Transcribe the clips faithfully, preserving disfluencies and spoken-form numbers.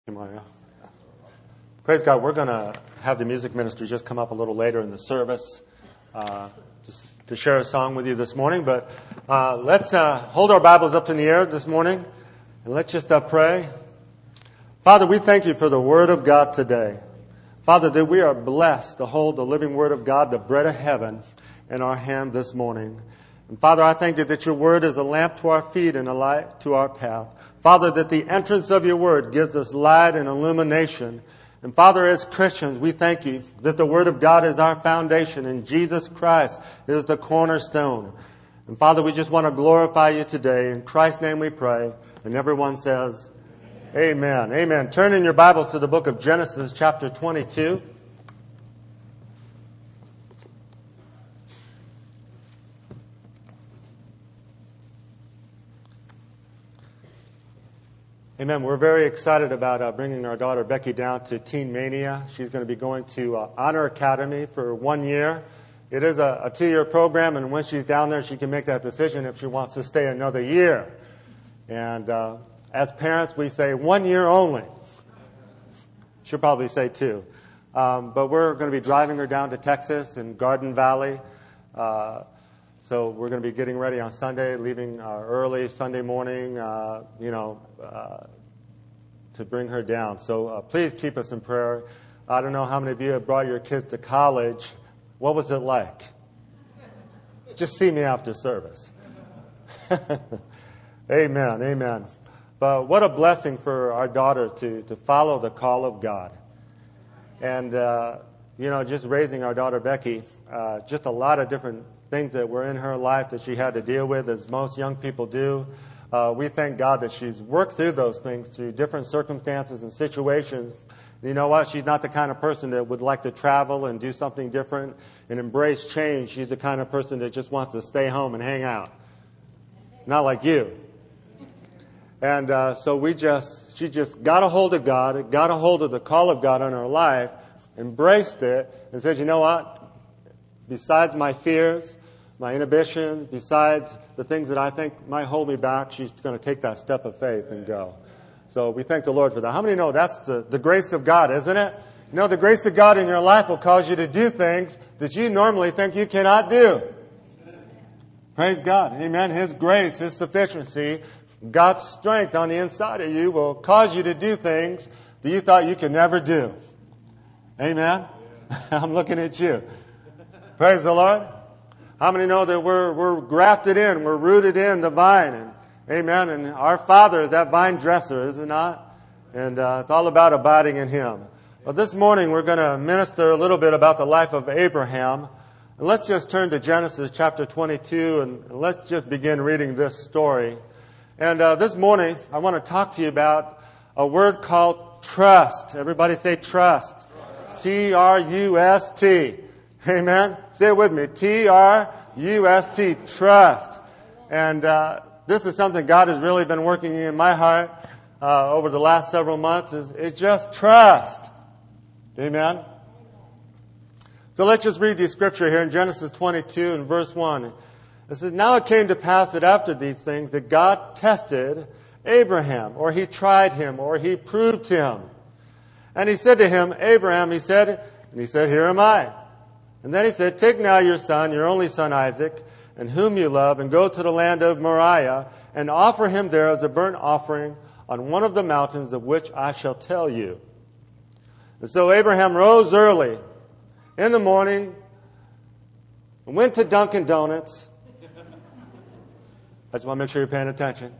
Mario. Praise God. We're going to have the music ministry just come up a little later in the service uh, just to share a song with you this morning. But uh, let's uh, hold our Bibles up in the air this morning and let's just uh, pray. Father, we thank you for the Word of God today. Father, that we are blessed to hold the living Word of God, the bread of heaven, in our hand this morning. And Father, I thank you that your Word is a lamp to our feet and a light to our path. Father, that the entrance of your Word gives us light and illumination. And Father, as Christians, we thank you that the Word of God is our foundation and Jesus Christ is the cornerstone. And Father, we just want to glorify you today. In Christ's name we pray. And everyone says, Amen. Amen. Turn in your Bible to the book of Genesis, chapter twenty-two. Amen. We're very excited about uh, bringing our daughter Becky down to Teen Mania. She's going to be going to uh, Honor Academy for one year. It is a, a two-year program, and when she's down there, she can make that decision if she wants to stay another year. And uh, as parents, we say one year only. She'll probably say two. Um, but we're going to be driving her down to Texas and Garden Valley. Uh, So we're going to be getting ready on Sunday, leaving uh, early Sunday morning, uh, you know, uh, to bring her down. So uh, please keep us in prayer. I don't know how many of you have brought your kids to college. What was it like? Just see me after service. Amen, amen. But what a blessing for our daughter to, to follow the call of God. And, uh, you know, just raising our daughter Becky, uh, just a lot of different things that were in her life that she had to deal with, as most young people do. Uh, we thank God that she's worked through those things through different circumstances and situations. You know what? She's not the kind of person that would like to travel and do something different and embrace change. She's the kind of person that just wants to stay home and hang out. Not like you. And uh, so we just, she just got a hold of God, got a hold of the call of God on her life, embraced it, and said, you know what? Besides my fears, my inhibition, besides the things that I think might hold me back, she's going to take that step of faith and go. So we thank the Lord for that. How many know that's the, the grace of God, isn't it? You know, the grace of God in your life will cause you to do things that you normally think you cannot do. Praise God. Amen. His grace, His sufficiency, God's strength on the inside of you will cause you to do things that you thought you could never do. Amen. I'm looking at you. Praise the Lord. How many know that we're, we're grafted in, we're rooted in the vine, and amen, and our Father is that vine dresser, is it not? And uh, it's all about abiding in Him. Well, this morning we're going to minister a little bit about the life of Abraham. And let's just turn to Genesis chapter twenty-two, and, and let's just begin reading this story. And uh, this morning I want to talk to you about a word called trust. Everybody say trust. T R U S T. Amen. Say it with me. T R U S T. Trust. And uh, this is something God has really been working in my heart uh, over the last several months. Is it's just trust. Amen. So let's just read the scripture here in Genesis twenty-two and verse one. It says, now it came to pass that after these things that God tested Abraham, or He tried him, or He proved him. And He said to him, Abraham, He said, and He said, here am I. And then He said, take now your son, your only son Isaac, and whom you love, and go to the land of Moriah, and offer him there as a burnt offering on one of the mountains of which I shall tell you. And so Abraham rose early in the morning and went to Dunkin' Donuts. I just want to make sure you're paying attention.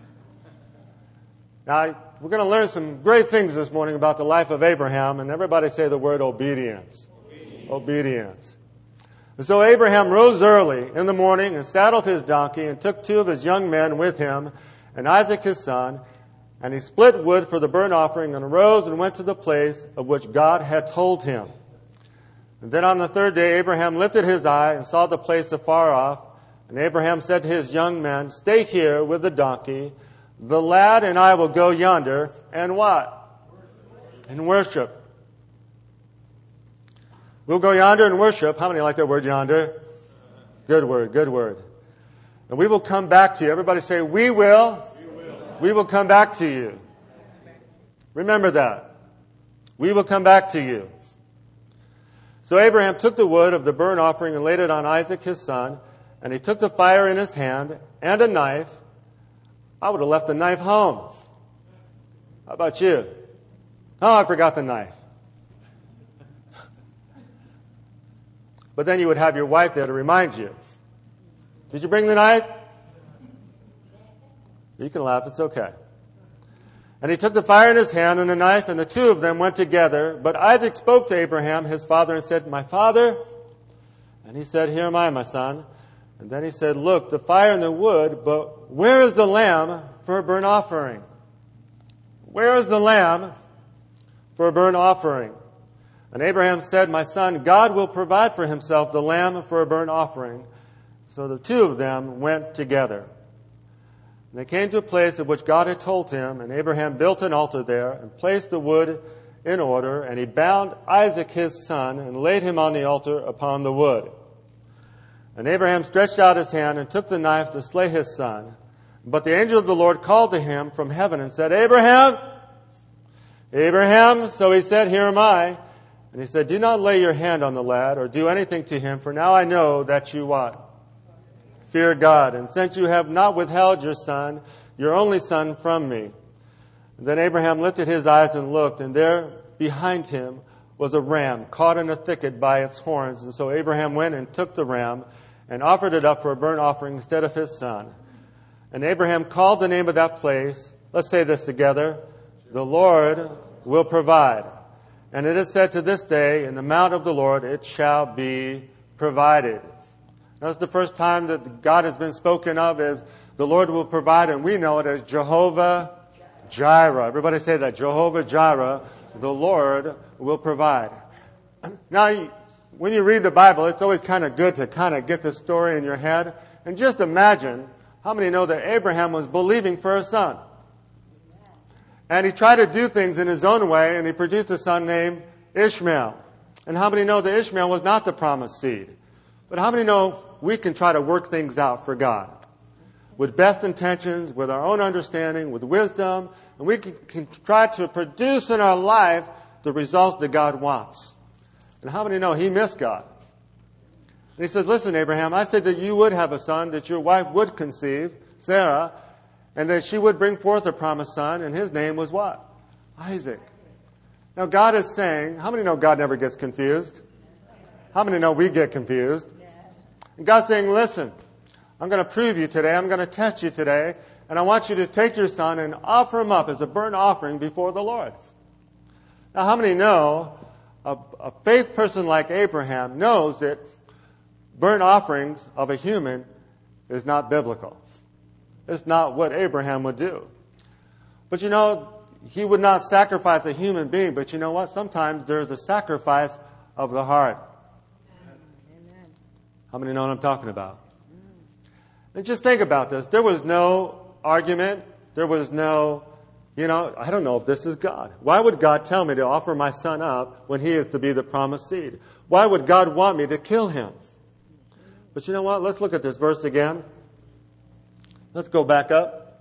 Now, we're going to learn some great things this morning about the life of Abraham, and everybody say the word obedience. Obedience. And so Abraham rose early in the morning and saddled his donkey and took two of his young men with him and Isaac his son, and he split wood for the burnt offering and arose and went to the place of which God had told him. And then on the third day Abraham lifted his eye and saw the place afar off, and Abraham said to his young men, stay here with the donkey. The lad and I will go yonder and what? And worship. We'll go yonder and worship. How many like that word yonder? Good word, good word. And we will come back to you. Everybody say, we will. We will, we will come back to you. Remember that. We will come back to you. So Abraham took the wood of the burnt offering and laid it on Isaac his son, and he took the fire in his hand and a knife. I would have left the knife home. How about you? Oh, I forgot the knife. But then you would have your wife there to remind you. Did you bring the knife? You can laugh, it's okay. And he took the fire in his hand and a knife, and the two of them went together. But Isaac spoke to Abraham, his father, and said, "My father?" And he said, "Here am I, my son." And then he said, "Look, the fire and the wood, but where is the lamb for a burnt offering? Where is the lamb for a burnt offering?" And Abraham said, "My son, God will provide for himself the lamb for a burnt offering." So the two of them went together. And they came to a place of which God had told him, and Abraham built an altar there and placed the wood in order, and he bound Isaac his son and laid him on the altar upon the wood. And Abraham stretched out his hand and took the knife to slay his son. But the angel of the Lord called to him from heaven and said, "Abraham, Abraham." So he said, "Here am I." And he said, "Do not lay your hand on the lad or do anything to him, for now I know that you what? Fear God. And since you have not withheld your son, your only son, from me." And then Abraham lifted his eyes and looked, and there behind him was a ram caught in a thicket by its horns. And so Abraham went and took the ram and offered it up for a burnt offering instead of his son. And Abraham called the name of that place, let's say this together, "The Lord will provide." And it is said to this day, "In the mount of the Lord it shall be provided." That's the first time that God has been spoken of as the Lord will provide, and we know it as Jehovah Jireh. Everybody say that, Jehovah Jireh, the Lord will provide. Now, when you read the Bible, it's always kind of good to kind of get the story in your head. And just imagine, how many know that Abraham was believing for a son? And he tried to do things in his own way, and he produced a son named Ishmael. And how many know that Ishmael was not the promised seed? But how many know we can try to work things out for God? With best intentions, with our own understanding, with wisdom, and we can, can try to produce in our life the results that God wants. And how many know he missed God? And he says, "Listen, Abraham, I said that you would have a son, that your wife would conceive, Sarah, and that she would bring forth a promised son, and his name was what? Isaac." Now God is saying, how many know God never gets confused? How many know we get confused? And God's saying, "Listen, I'm going to prove you today. I'm going to test you today. And I want you to take your son and offer him up as a burnt offering before the Lord." Now, how many know a, a faith person like Abraham knows that burnt offerings of a human is not biblical? It's not what Abraham would do. But you know, he would not sacrifice a human being. But you know what? Sometimes there's a sacrifice of the heart. Amen. How many know what I'm talking about? And just think about this. There was no argument. There was no, you know, I don't know if this is God. Why would God tell me to offer my son up when he is to be the promised seed? Why would God want me to kill him? But you know what? Let's look at this verse again. Let's go back up.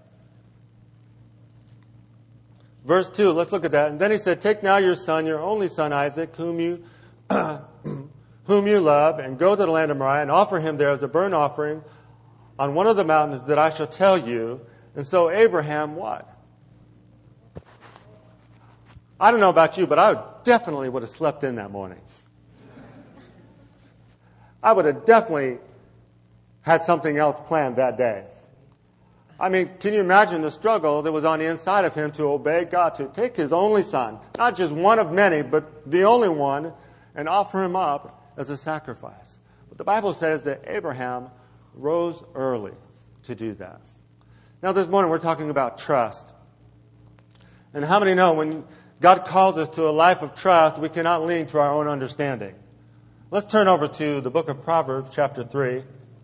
Verse two, let's look at that. And then he said, "Take now your son, your only son Isaac, whom you whom you love, and go to the land of Moriah and offer him there as a burnt offering on one of the mountains that I shall tell you." And so Abraham, what? I don't know about you, but I definitely would have slept in that morning. I would have definitely had something else planned that day. I mean, can you imagine the struggle that was on the inside of him to obey God, to take his only son, not just one of many, but the only one, and offer him up as a sacrifice? But the Bible says that Abraham rose early to do that. Now this morning we're talking about trust. And how many know when God calls us to a life of trust, we cannot lean to our own understanding? Let's turn over to the book of Proverbs, chapter three.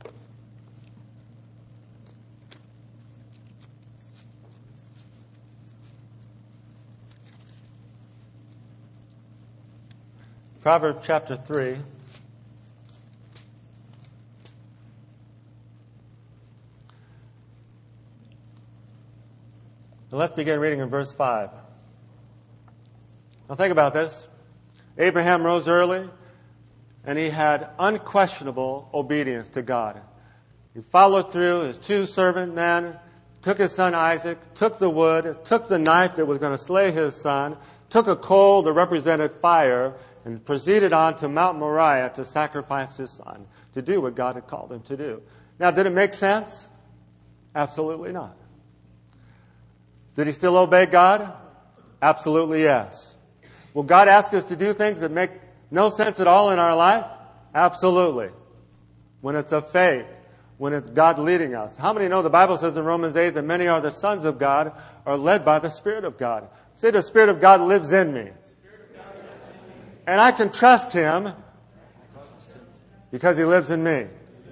Proverbs chapter three. And let's begin reading in verse five. Now think about this. Abraham rose early, and he had unquestionable obedience to God. He followed through. His two servant men took his son Isaac, took the wood, took the knife that was going to slay his son, took a coal that represented fire, and proceeded on to Mount Moriah to sacrifice his son, to do what God had called him to do. Now, did it make sense? Absolutely not. Did he still obey God? Absolutely yes. Will God ask us to do things that make no sense at all in our life? Absolutely. When it's of faith, when it's God leading us. How many know the Bible says in Romans eight that many are the sons of God, are led by the Spirit of God? Say, the Spirit of God lives in me. And I can trust Him because He lives in me.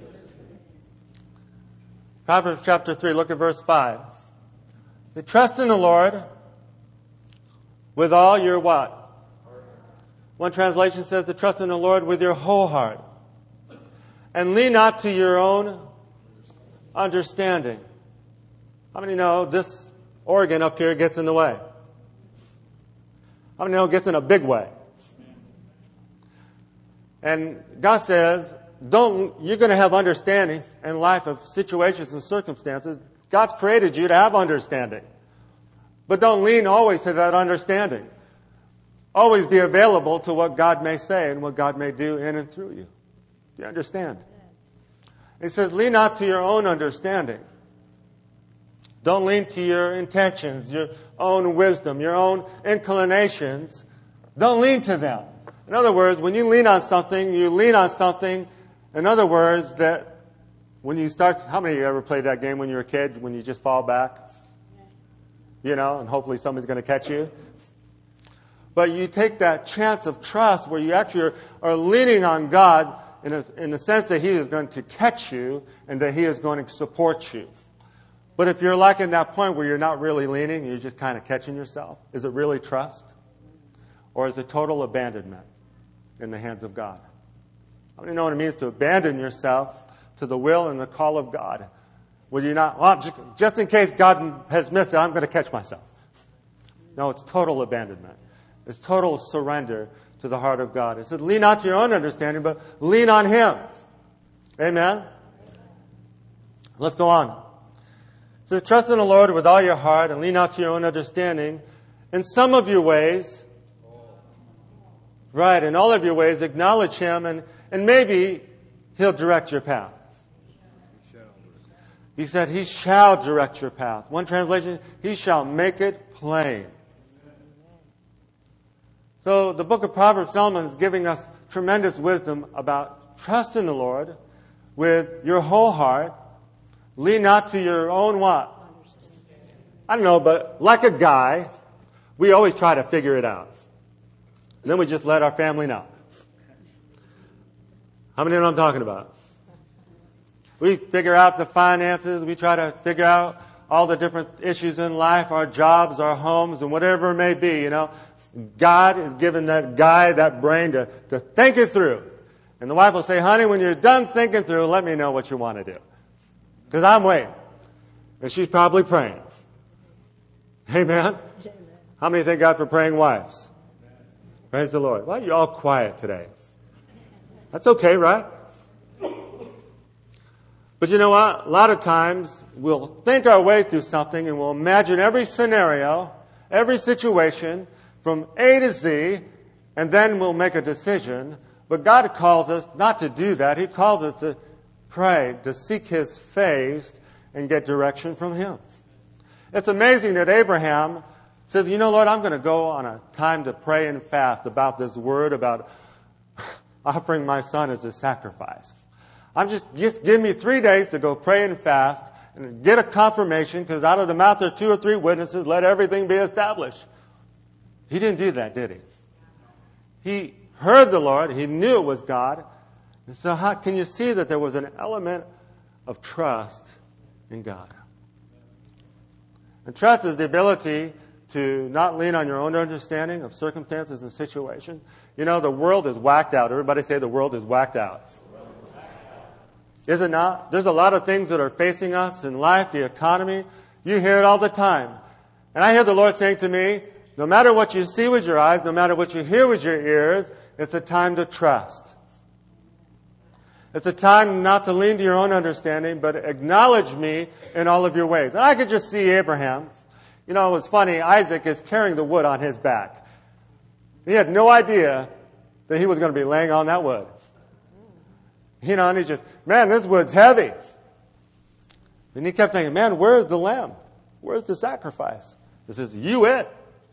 Proverbs chapter three, look at verse five. They trust in the Lord with all your what? One translation says to trust in the Lord with your whole heart. And lean not to your own understanding. How many know this organ up here gets in the way? How many know it gets in a big way? And God says, don't, you're going to have understanding in life of situations and circumstances. God's created you to have understanding. But don't lean always to that understanding. Always be available to what God may say and what God may do in and through you. Do you understand? He says, lean not to your own understanding. Don't lean to your intentions, your own wisdom, your own inclinations. Don't lean to them. In other words, when you lean on something, you lean on something, in other words, that when you start, how many of you ever played that game when you were a kid, when you just fall back? You know, and hopefully somebody's going to catch you. But you take that chance of trust where you actually are, are leaning on God in, a, in the sense that He is going to catch you and that He is going to support you. But if you're like in that point where you're not really leaning, you're just kind of catching yourself, is it really trust? Or is it total abandonment in the hands of God? How many know what it means to abandon yourself to the will and the call of God? Will you not, well, just, just in case God has missed it, I'm going to catch myself. No, it's total abandonment. It's total surrender to the heart of God. It said, lean not to your own understanding, but lean on Him. Amen? Let's go on. It says, trust in the Lord with all your heart and lean not to your own understanding. In some of your ways, right, in all of your ways, acknowledge Him, and, and maybe He'll direct your path. He said, He shall direct your path. One translation, He shall make it plain. So the book of Proverbs, Solomon is giving us tremendous wisdom about trust in the Lord with your whole heart. Lean not to your own what? I don't know, but like a guy, we always try to figure it out. And then we just let our family know. How many know what I'm talking about? We figure out the finances. We try to figure out all the different issues in life, our jobs, our homes, and whatever it may be, you know. God has given that guy that brain to, to think it through. And the wife will say, honey, when you're done thinking through, let me know what you want to do. Because I'm waiting. And she's probably praying. Amen? How many thank God for praying wives? Praise the Lord. Why are you all quiet today? That's okay, right? But you know what? A lot of times we'll think our way through something and we'll imagine every scenario, every situation from A to Z, and then we'll make a decision. But God calls us not to do that. He calls us to pray, to seek His face and get direction from Him. It's amazing that Abraham says, you know, Lord, I'm going to go on a time to pray and fast about this word, about offering my son as a sacrifice. I'm just, just give me three days to go pray and fast and get a confirmation, because out of the mouth of two or three witnesses, let everything be established. He didn't do that, did he? He heard the Lord. He knew it was God. And so how can you see that there was an element of trust in God? And trust is the ability to not lean on your own understanding of circumstances and situations. You know, the world is whacked out. Everybody say the world is whacked out. Is it not? There's a lot of things that are facing us in life, the economy. You hear it all the time. And I hear the Lord saying to me, No matter what you see with your eyes, no matter what you hear with your ears, it's a time to trust. It's a time not to lean to your own understanding, but acknowledge me in all of your ways. And I could just see Abraham. You know, it was funny. Isaac is carrying the wood on his back. He had no idea that he was going to be laying on that wood. You know, and he just, man, this wood's heavy. And he kept thinking, man, where's the lamb? Where's the sacrifice? This is you it.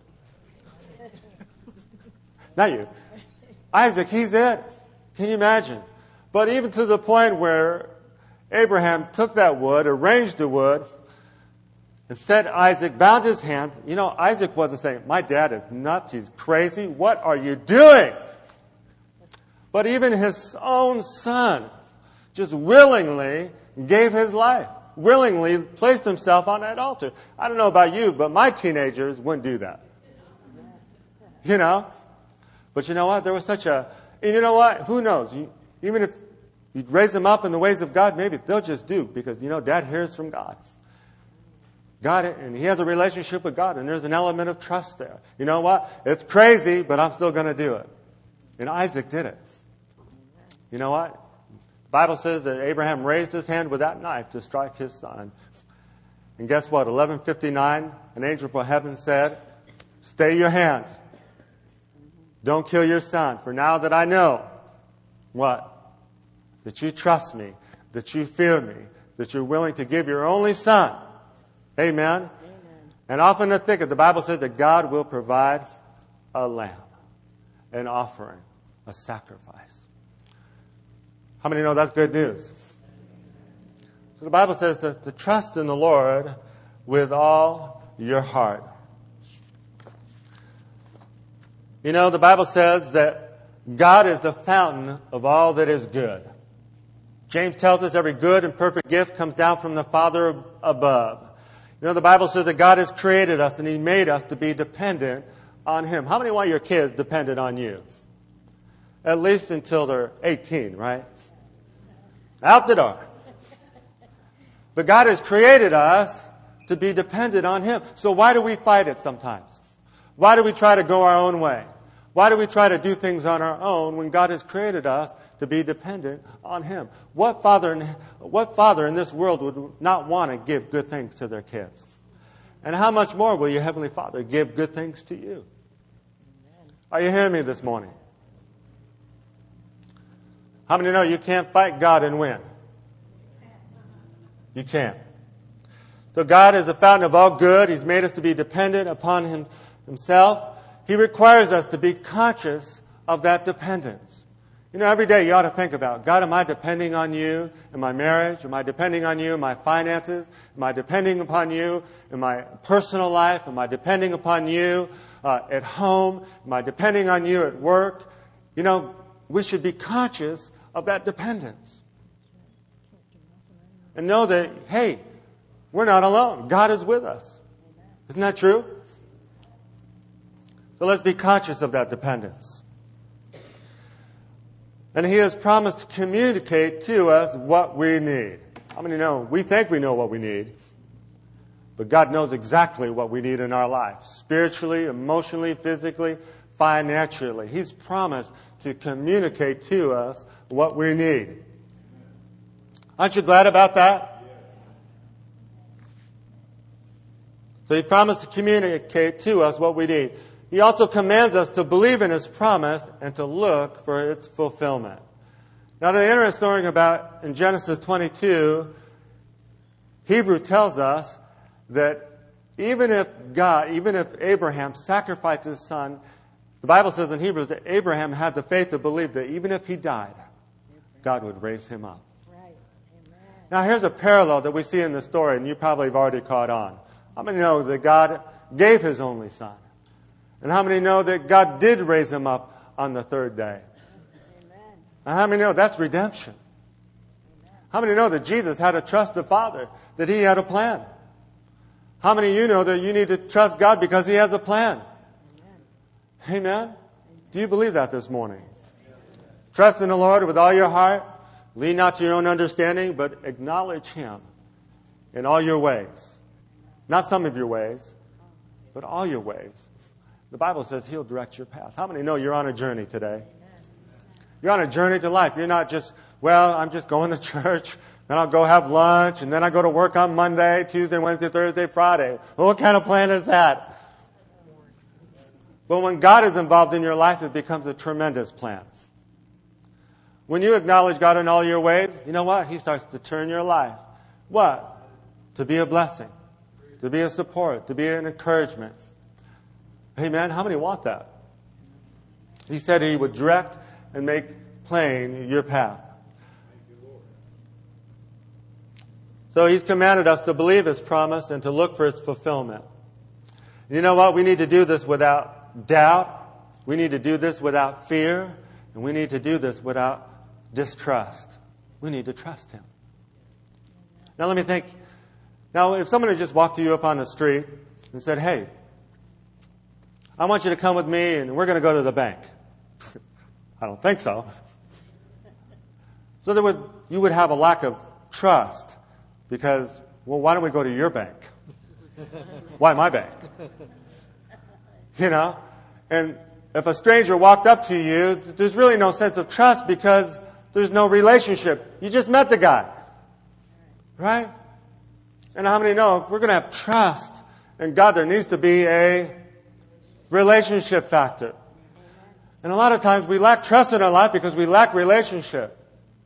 Not you. Isaac, he's it. Can you imagine? But even to the point where Abraham took that wood, arranged the wood, and said Isaac, bound his hands. You know, Isaac wasn't saying, my dad is nuts, he's crazy, what are you doing? But even his own son just willingly gave his life, willingly placed himself on that altar. I don't know about you, but my teenagers wouldn't do that. You know? But you know what? There was such a, and you know what? Who knows? You, even if you raise them up in the ways of God, maybe they'll just do, because, you know, dad hears from God. God, and he has a relationship with God, and there's an element of trust there. You know what? It's crazy, but I'm still going to do it. And Isaac did it. You know what? The Bible says that Abraham raised his hand with that knife to strike his son. And guess what? eleven fifty-nine, an angel from heaven said, stay your hand. Don't kill your son. For now that I know, what? That you trust me, that you fear me, that you're willing to give your only son. Amen. Amen. And often the thicket, the Bible says that God will provide a lamb, an offering, a sacrifice. How many know that's good news? So the Bible says to, to trust in the Lord with all your heart. You know, the Bible says that God is the fountain of all that is good. James tells us every good and perfect gift comes down from the Father above. You know, the Bible says that God has created us and He made us to be dependent on Him. How many want your kids dependent on you? At least until they're eighteen, right? Out the door. But God has created us to be dependent on Him. So why do we fight it sometimes? Why do we try to go our own way? Why do we try to do things on our own when God has created us to be dependent on Him? What father, in, what father in this world would not want to give good things to their kids? And how much more will your Heavenly Father give good things to you? Are you hearing me this morning? How many know you can't fight God and win? You can't. So God is the fountain of all good. He's made us to be dependent upon Him Himself. He requires us to be conscious of that dependence. You know, every day you ought to think about, God, am I depending on you in my marriage? Am I depending on you in my finances? Am I depending upon you in my personal life? Am I depending upon you uh, at home? Am I depending on you at work? You know, we should be conscious of that dependence. And know that, hey, we're not alone. God is with us. Isn't that true? So let's be conscious of that dependence. And He has promised to communicate to us what we need. How many know? We think we know what we need. But God knows exactly what we need in our life. Spiritually, emotionally, physically, financially. He's promised to communicate to us what we need. Aren't you glad about that? So He promised to communicate to us what we need. He also commands us to believe in His promise and to look for its fulfillment. Now, the interesting thing about in Genesis twenty-two, Hebrew tells us that even if God, even if Abraham sacrificed his son, the Bible says in Hebrews that Abraham had the faith to believe that even if he died, God would raise him up. Right. Amen. Now, here's a parallel that we see in the story, and you probably have already caught on. How many know that God gave His only son? And how many know that God did raise him up on the third day? Amen. And how many know that's redemption? Amen. How many know that Jesus had to trust the Father, that He had a plan? How many of you know that you need to trust God because He has a plan? Amen. Amen? Do you believe that this morning? Trust in the Lord with all your heart. Lean not to your own understanding, but acknowledge Him in all your ways. Not some of your ways, but all your ways. The Bible says He'll direct your path. How many know you're on a journey today? You're on a journey to life. You're not just, well, I'm just going to church, then I'll go have lunch, and then I go to work on Monday, Tuesday, Wednesday, Thursday, Friday. Well, what kind of plan is that? But when God is involved in your life, it becomes a tremendous plan. When you acknowledge God in all your ways, you know what? He starts to turn your life. What? To be a blessing. To be a support. To be an encouragement. Amen? How many want that? He said He would direct and make plain your path. So He's commanded us to believe His promise and to look for its fulfillment. You know what? We need to do this without doubt. We need to do this without fear. And we need to do this without distrust. We need to trust Him. Now let me think. Now if someone had just walked you up on the street and said, hey, I want you to come with me and we're going to go to the bank. I don't think so. So there would, you would have a lack of trust because, well, why don't we go to your bank? Why my bank? You know? And if a stranger walked up to you, there's really no sense of trust because there's no relationship. You just met the guy. Right? And how many know if we're going to have trust in God, there needs to be a relationship factor. And a lot of times we lack trust in our life because we lack relationship.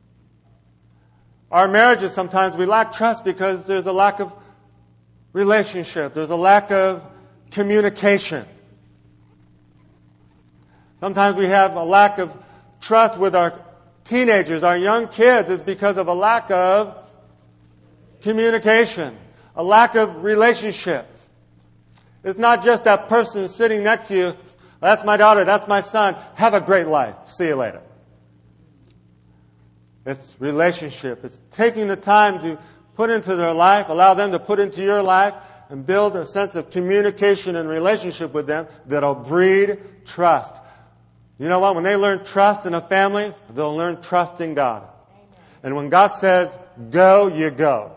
Our marriages, sometimes we lack trust because there's a lack of relationship. There's a lack of communication. Sometimes we have a lack of trust with our teenagers, our young kids. It's because of a lack of communication, a lack of relationship. It's not just that person sitting next to you. That's my daughter. That's my son. Have a great life. See you later. It's relationship. It's taking the time to put into their life, allow them to put into your life, and build a sense of communication and relationship with them that'll breed trust. You know what? When they learn trust in a family, they'll learn trust in God. And when God says, go, you go.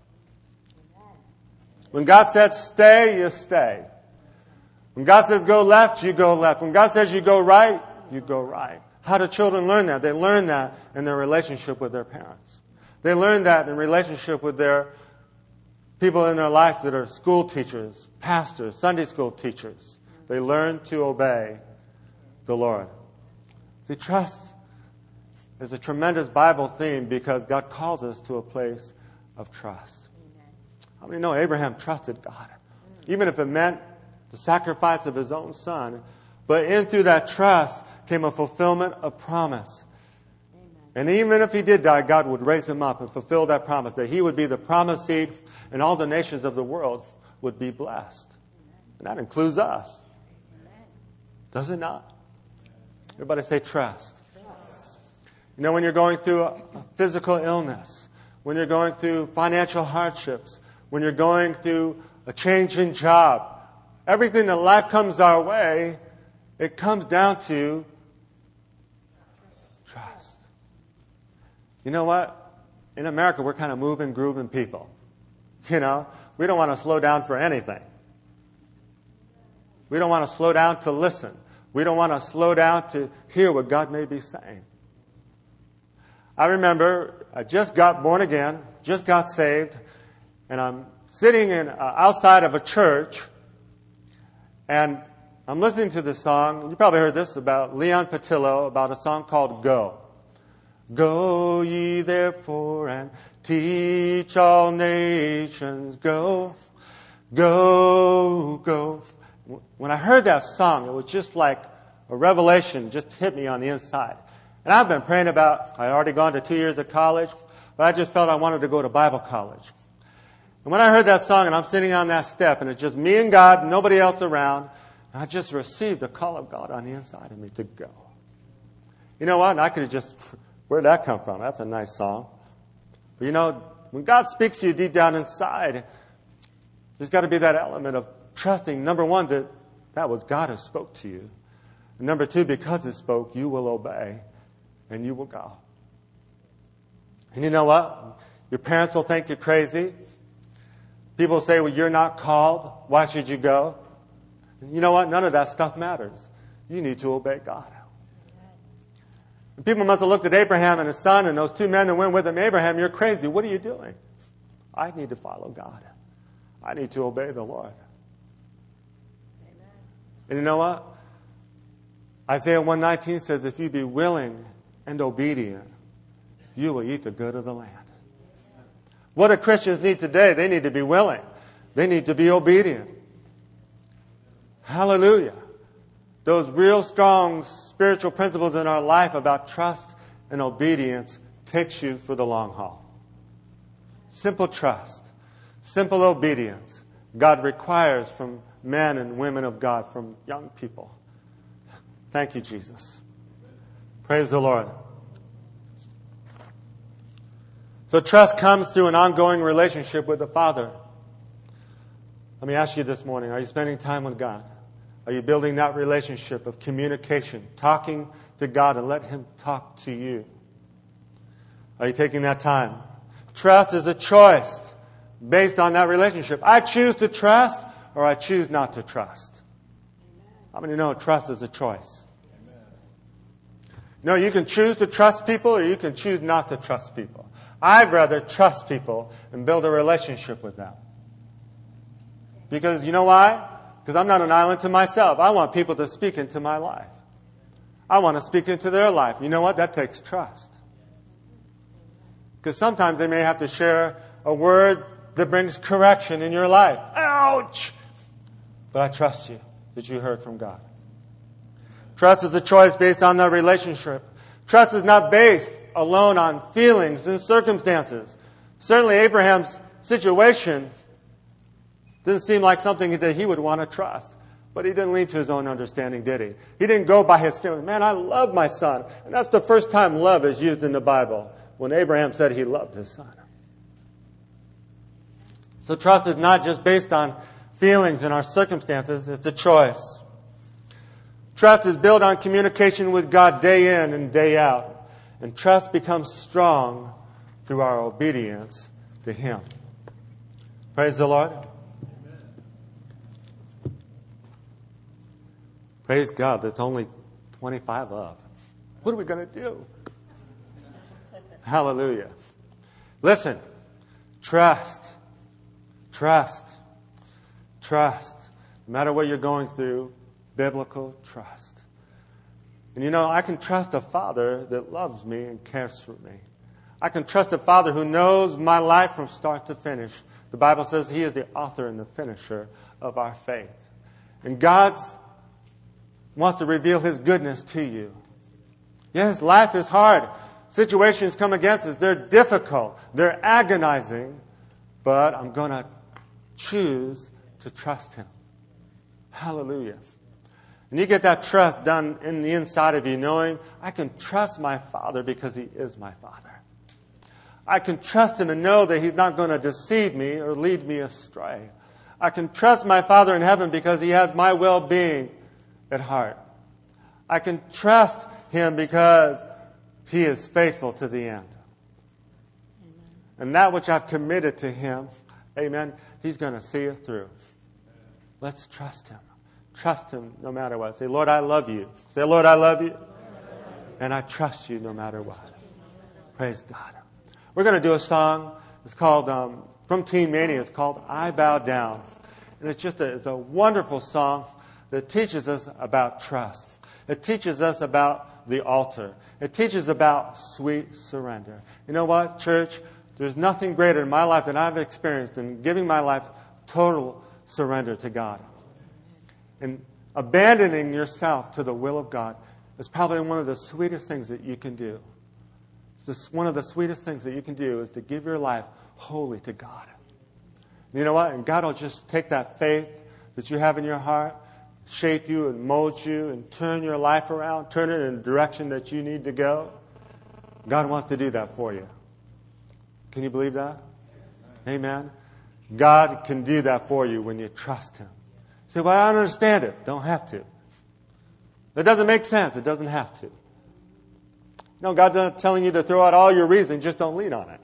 When God says stay, you stay. When God says go left, you go left. When God says you go right, you go right. How do children learn that? They learn that in their relationship with their parents. They learn that in relationship with their people in their life that are school teachers, pastors, Sunday school teachers. They learn to obey the Lord. See, trust is a tremendous Bible theme because God calls us to a place of trust. Amen. How many know Abraham trusted God? Even if it meant the sacrifice of his own son. But in through that trust came a fulfillment of promise. Amen. And even if he did die, God would raise him up and fulfill that promise, that he would be the promised seed and all the nations of the world would be blessed. Amen. And that includes us. Amen. Does it not? Everybody say trust. Trust. You know, when you're going through a physical illness, when you're going through financial hardships, when you're going through a change in job, everything that life comes our way, it comes down to trust. You know what? In America, we're kind of moving, grooving people. You know, we don't want to slow down for anything. We don't want to slow down to listen. We don't want to slow down to hear what God may be saying. I remember I just got born again, just got saved, and I'm sitting in uh, outside of a church, and I'm listening to this song. You probably heard this about Leon Patillo, about a song called Go. Go ye therefore and teach all nations. Go, go, go. When I heard that song, it was just like a revelation just hit me on the inside. And I've been praying about, I'd already gone to two years of college, but I just felt I wanted to go to Bible college. And when I heard that song and I'm sitting on that step and it's just me and God, nobody else around, and I just received the call of God on the inside of me to go. You know what? And I could have just, where'd that come from? That's a nice song. But you know, when God speaks to you deep down inside, there's got to be that element of trusting, number one, that that was God who spoke to you. And number two, because it spoke, you will obey and you will go. And you know what? Your parents will think you're crazy. People say, well, you're not called. Why should you go? You know what? None of that stuff matters. You need to obey God. And people must have looked at Abraham and his son and those two men that went with him. Abraham, you're crazy. What are you doing? I need to follow God. I need to obey the Lord. Amen. And you know what? Isaiah one nineteen says, if you be willing and obedient, you will eat the good of the land. What do Christians need today? They need to be willing. They need to be obedient. Hallelujah. Those real strong spiritual principles in our life about trust and obedience takes you for the long haul. Simple trust, simple obedience. God requires from men and women of God, from young people. Thank you, Jesus. Praise the Lord. So trust comes through an ongoing relationship with the Father. Let me ask you this morning, are you spending time with God? Are you building that relationship of communication, talking to God and let Him talk to you? Are you taking that time? Trust is a choice based on that relationship. I choose to trust or I choose not to trust. How many know trust is a choice? No, you can choose to trust people or you can choose not to trust people. I'd rather trust people and build a relationship with them. Because you know why? Because I'm not an island to myself. I want people to speak into my life. I want to speak into their life. You know what? That takes trust. Because sometimes they may have to share a word that brings correction in your life. Ouch! But I trust you that you heard from God. Trust is a choice based on that relationship. Trust is not based alone on feelings and circumstances. Certainly Abraham's situation didn't seem like something that he would want to trust. But he didn't lean to his own understanding, did he? He didn't go by his feelings. Man, I love my son. And that's the first time love is used in the Bible, when Abraham said he loved his son. So trust is not just based on feelings and our circumstances. It's a choice. Trust is built on communication with God day in and day out. And trust becomes strong through our obedience to Him. Praise the Lord. Praise God, that's only twenty-five of. What are we going to do? Hallelujah. Listen, trust, trust, trust. No matter what you're going through, biblical trust. And you know, I can trust a Father that loves me and cares for me. I can trust a Father who knows my life from start to finish. The Bible says He is the author and the finisher of our faith. And God's wants to reveal His goodness to you. Yes, life is hard. Situations come against us. They're difficult. They're agonizing. But I'm going to choose to trust Him. Hallelujah. And you get that trust done in the inside of you, knowing I can trust my Father because He is my Father. I can trust Him and know that He's not going to deceive me or lead me astray. I can trust my Father in heaven because He has my well-being at heart. I can trust Him because He is faithful to the end. Amen. And that which I've committed to Him, amen, He's going to see it through. Let's trust Him. Trust Him no matter what. Say, Lord, I love you. Say, Lord, I love you. And I trust you no matter what. Praise God. We're going to do a song. It's called, um, from Teen Mania, it's called I Bow Down. And it's just a, it's a wonderful song that teaches us about trust. It teaches us about the altar. It teaches about sweet surrender. You know what, church? There's nothing greater in my life than I've experienced than giving my life total surrender to God. And abandoning yourself to the will of God is probably one of the sweetest things that you can do. This, one of the sweetest things that you can do is to give your life wholly to God. And you know what? And God will just take that faith that you have in your heart, shape you and mold you and turn your life around, turn it in the direction that you need to go. God wants to do that for you. Can you believe that? Amen. God can do that for you when you trust Him. Say, well, I don't understand it. Don't have to. It doesn't make sense. It doesn't have to. No, God's not telling you to throw out all your reason. Just don't lean on it.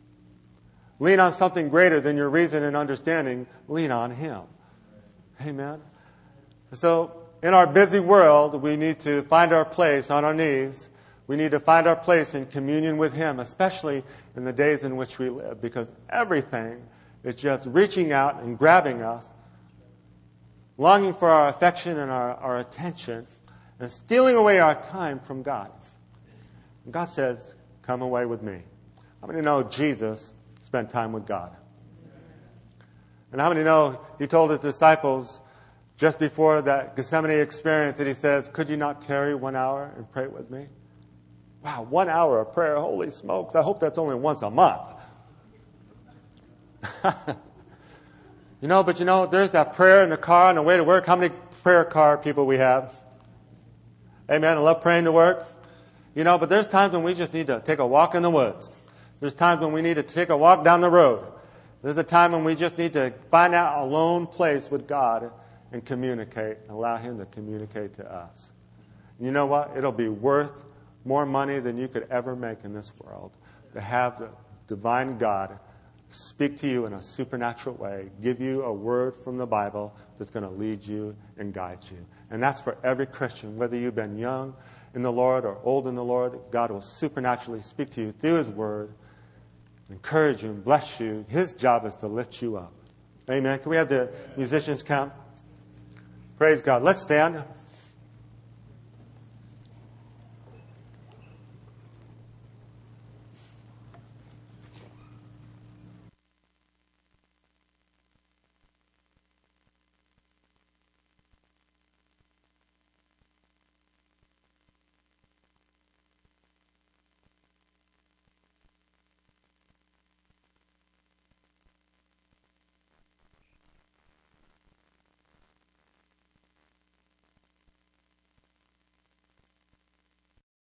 Lean on something greater than your reason and understanding. Lean on Him. Amen. So in our busy world, we need to find our place on our knees. We need to find our place in communion with Him, especially in the days in which we live, because everything is just reaching out and grabbing us, longing for our affection and our, our attention, and stealing away our time from God. And God says, come away with me. How many know Jesus spent time with God? And how many know He told His disciples just before that Gethsemane experience that He says, could you not tarry one hour and pray with me? Wow, one hour of prayer, holy smokes. I hope that's only once a month. You know, but you know, there's that prayer in the car on the way to work. How many prayer car people we have? Amen. I love praying to work. You know, but there's times when we just need to take a walk in the woods. There's times when we need to take a walk down the road. There's a time when we just need to find out a lone place with God and communicate, and allow Him to communicate to us. And you know what? It'll be worth more money than you could ever make in this world to have the divine God speak to you in a supernatural way, give you a word from the Bible that's going to lead you and guide you. And that's for every Christian, whether you've been young in the Lord or old in the Lord. God will supernaturally speak to you through His word, encourage you and bless you. His job is to lift you up. Amen. Can we have the musicians come? Praise God. Let's stand.